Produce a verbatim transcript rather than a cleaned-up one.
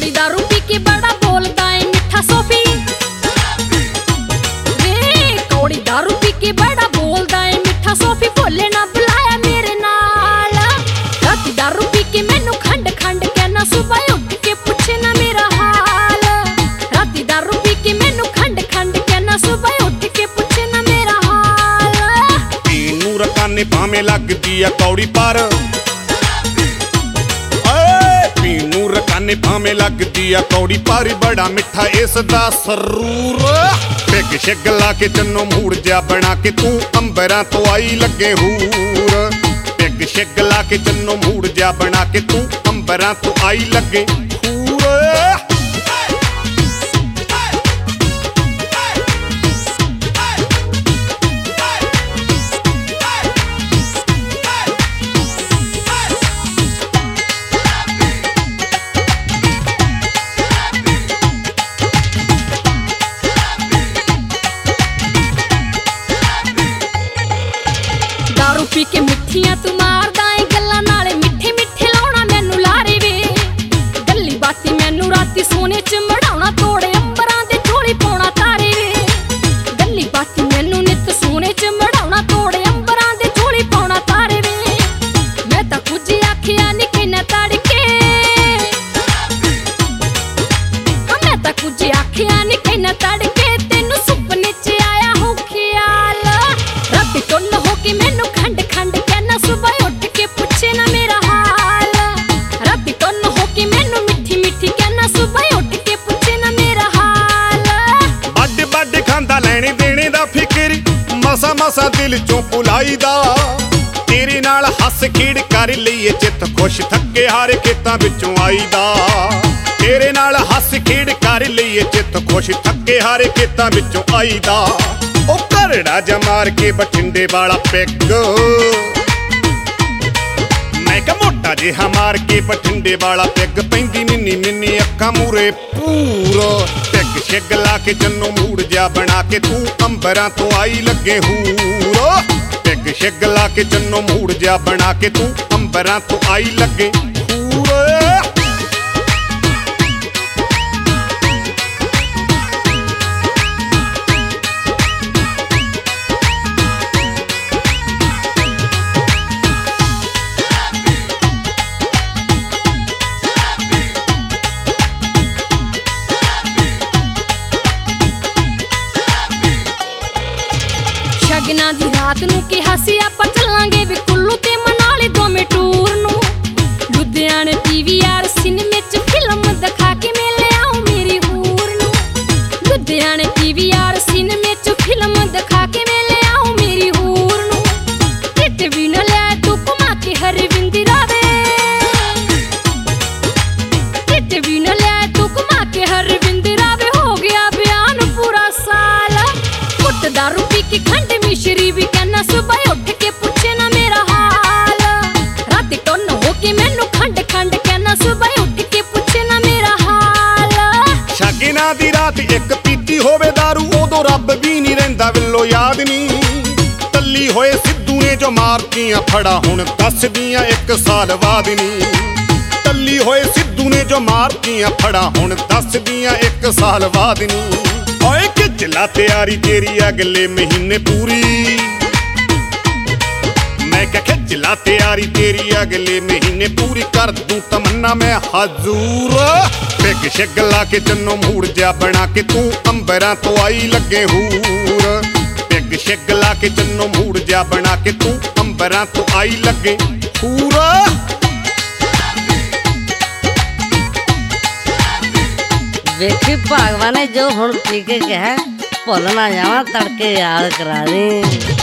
कौड़ी दारू पी के बड़ा बोलता है मिठा सोफी, कौड़ी दारू पी के बड़ा बोलता है मिठा सोफी, बोले ना बुलाया मेरे नाल। राती दारू पी के मैनू खंड खंड कहना, सुबह उठ के पूछे ना मेरा हाल। राती दारू पी के मैनू खंड खंड कहना, सुबह उठ के पूछे ना मेरा हाल। तीनू रकाने भाਵੇਂ लगदी आ कौड़ी पर, तीनू रकाने भाਵੇਂ लगदी आ कौड़ी पर, बड़ा मिठा इसदा सरूर। पिग शिग ला के चन्नो मूड़ जा बना के तू अंबरां तो आई लगे हूर। पिग शिग ला के चन्नो मूड़ जा बना के तू अंबरां तो आई लगे हूर। दारू पी के मिठियां तू मारदा है गल्लां नाले, मिठे मिठे लाउणा मैनू लारे वे। गल्ली बाती मैनू राती सोने च मढ़ाउणा, तोड़े अंबरां दे झोली पाउणा तारे वे। गल्ली बाती मैनू नित सोने च मढ़ाउणा, तोड़े अंबरां दे झोली पाउणा तारे वे। मैं तां कुछ आखिया नी किन्ना तड़के, हां मैं तां कुछ आखिया नी किन्ना तड़के, तेनू सुपने च आया हो ख्याल। राती टुन्न हो के मैनू खंड खंड कहना, सुबह उठ के पूछे ना मेरा हाल। राती टुन्न हो के मैनू मिठी मिठी कहना, सुबह उठ के पूछे ना मेरा हाल। बड बड खांदा लेने देने दा फिक्र, मसा मसा दिल चों भुलाईदा। तेरे नाल हस खेड़ कर लईए चित खुश, थके हारे खेतां विचों आईदा। तेरे नाल हस खेड़ कर लईए चित खुश, थके हारे खेतां विचों आईदा। ओ घरड़ा जा मार के बठिंडे वाला पिग, मैं क्या मोटा जिहा मार के बठिंडे वाला पिग, पैंदी निन्नी निन्नी अक्खां मूरे पूरा। पिग शिग ला के चन्नो मूड़ जा बना के तू अंबरां तो आई लगे हूर। पिग शिग ला के चन्नो मूड़ जा बना के तू अंबरां तो आई लगे हूर। शगना दी रात नू कहा सी आपां चलांगे वे कुल्लू ते मनाली दोवें टूर नू। लुधियाने पीवीआर सिनेमे च फिल्म दिखा के मैं ले आऊं मेरी हूर नू। लुधियाने पीवीआर सिनेमे च फिल्म दिखा के मैं ले आऊं मेरी हूर नू। टिट भी न ले तू घुमा के हरविंदी रावे, टिट भी न ले तू घुमा के हरविंदी रावे। हो गया बयान पूरा साल, कुट दारू पी के खंड मिश्री भी कहना, सुबह उठ के पूछे ना मेरा हाल। राती टुन्न हो के मैनू खंड खंड कहना, सुबह उठ के पूछे ना मेरा हाल। शगना दी रात एक पीती होवे दारू, उदों रब भी नहीं रहिंदा विल्लो याद नी। तल्ली होए सिद्धू ने जो मारतियां फड़ा, हुण दसदियां एक साल बाद नी। तल्ली होए सिद्धू ने जो मारतियां फड़ा, हुण दसदियां एक साल बाद नी। ओए खिचला तैयारी तेरी अगले महीने पूरी, मैं क्या खिचला तैयारी तेरी अगले महीने पूरी, कर दूं तमन्ना मैं हजूर। पिग शिग ला के चन्नो मूड़ जा बना के तू अंबरां तो आई लगे हूर। पिग शिग ला के चन्नो मूड़ जा बना के तू अंबरां तो आई लगे हूर। वेखी भगवान ने जो हुण पी के कहा, भुल ना जावां तड़के याद करा दी।